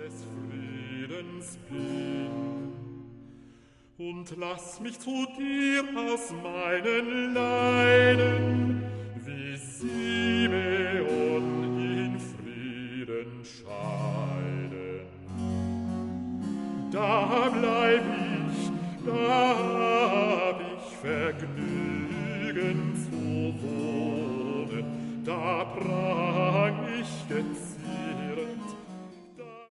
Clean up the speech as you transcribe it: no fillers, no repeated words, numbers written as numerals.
des Friedens bin. Und lass mich zu dir aus meinen Leiden, wie Simeon in Frieden scheiden. Da bleib ich, da hab ich Vergnügen zu wohnen, da prang ich jetzt